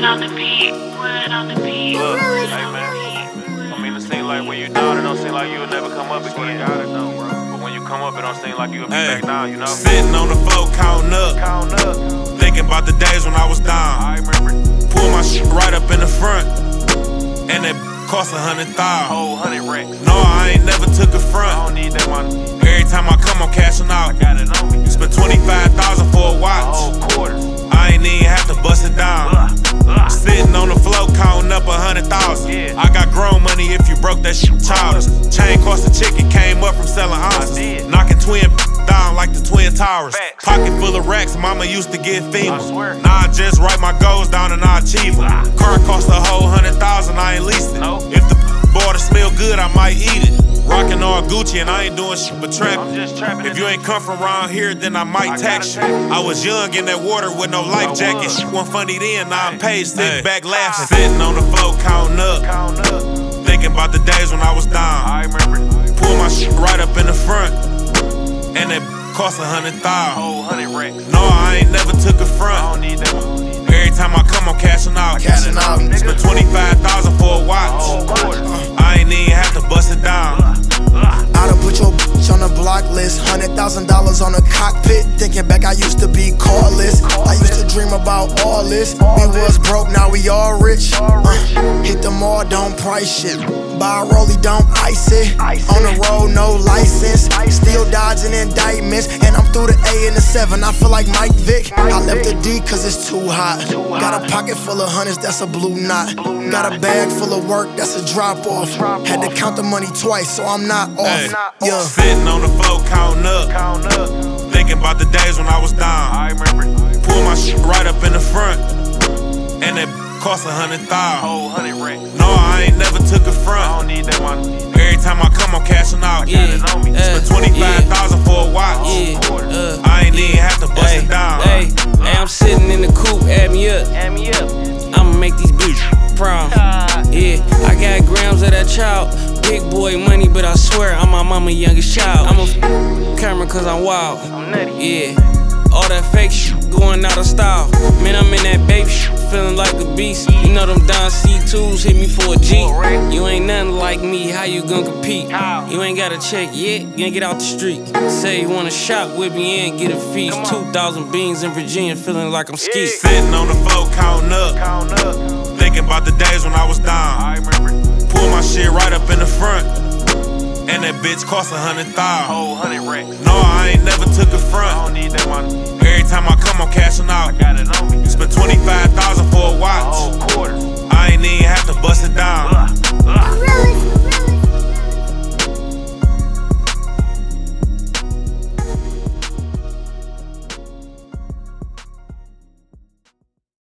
on the beat. Wood on the beat. Look, hey man. I mean, it seems like when you down, it don't seem like you'll never come up again. But when you come up, it don't seem like you'll be back down, you know? Sitting on the floor, counting up. Thinking about the days when I was down. I remember. Pull my shit right up in the front. And it cost 100,000. Whole 100 racks. No, I ain't never took a I front. don't need that money. Every time I come, I'm cashing out. I got it on me. Spent 25,000 for a A watch. whole quarter. I ain't even have to bust it down. Sitting on the floor, counting up 100,000. Yeah. I got grown money if you broke that shit childish. Chain cost a chicken, came up from selling ounces. did. Knocking twin down like the Twin Towers. Facts. Pocket full of racks, mama used to get FEMA. I swear. Now I just write my goals down and I achieve them. Car cost a whole 100,000, I ain't leased it. No. If the border smell good, I might eat it. Rockin' all Gucci and I ain't doing shit but I'm trapping. just trapping. If you ain't come from around here, then I might I tax you. gotta tax you. I was young in that water with no life I jacket. was. Shit wasn't funny then, now I'm paid, sitting Hey. back laughing. Sitting on the floor, counting up. Count up. Thinking about the days when I was down. I remember. Pull my shit right up in the front. And it cost 100,000. Whole 100 racks. No, I ain't never took a I front. don't need that money. Every time I come, I'm cashing out. Cashing out, nigga. Spent 25,000 for a A watch. whole quarter. I ain't even have to bust it down. I done put your bitch on the block list. $100,000 on a cockpit. Thinking back, I used to be carless. I used to dream about all this. We was broke, now we all rich. Hit the mall, don't price shit. Buy a rollie, don't ice it. On the road, no license. Still dodging indictments. And I'm through the A and the 7. I feel like Mike Vick. I left the D cause it's too hot. Got a pocket full of hundreds, that's a blue knot. Got a bag full of work, that's a drop off. Had to count the money twice, so I'm not off. Hey. Yeah. Sitting on the floor, counting up. Count up. Thinking about the days when I was down. I remember. Pull my shit right up in the front. And it cost 100,000. Whole 100 racks. No, I ain't never took a I front. don't need that money. Every time I come, I'm cashing out. Got it on me. Spent 25,000 for a watch. I ain't even have to bust it down. Hey, I'm sitting in the coupe, add me up. Add me up. I'ma make these bitches proud. Yeah, I got grams of that child. Big boy money, but I swear I'm my mama's youngest child. I'm a camera cause I'm wild. I'm nutty. Yeah, all that fake shit going out of style. Man, I'm in that baby shit, feeling like a beast. You know them Don C2s hit me for a G. You ain't nothing like me, how you gon' compete? How? You ain't got a check yet, you ain't get out the street. Say you wanna shop with me and get a feast. 2,000 beans in Virginia, feeling like I'm ski. Sitting on the floor, counting up. Count up. Thinking about the days when I was down. I remember. Pull my shit right up in the front. And that bitch cost 100,000. Whole 100 racks. No, I ain't never took a I front. don't need that money. Every time I come, I'm cashing out. Got it on me. Spent 25,000 for a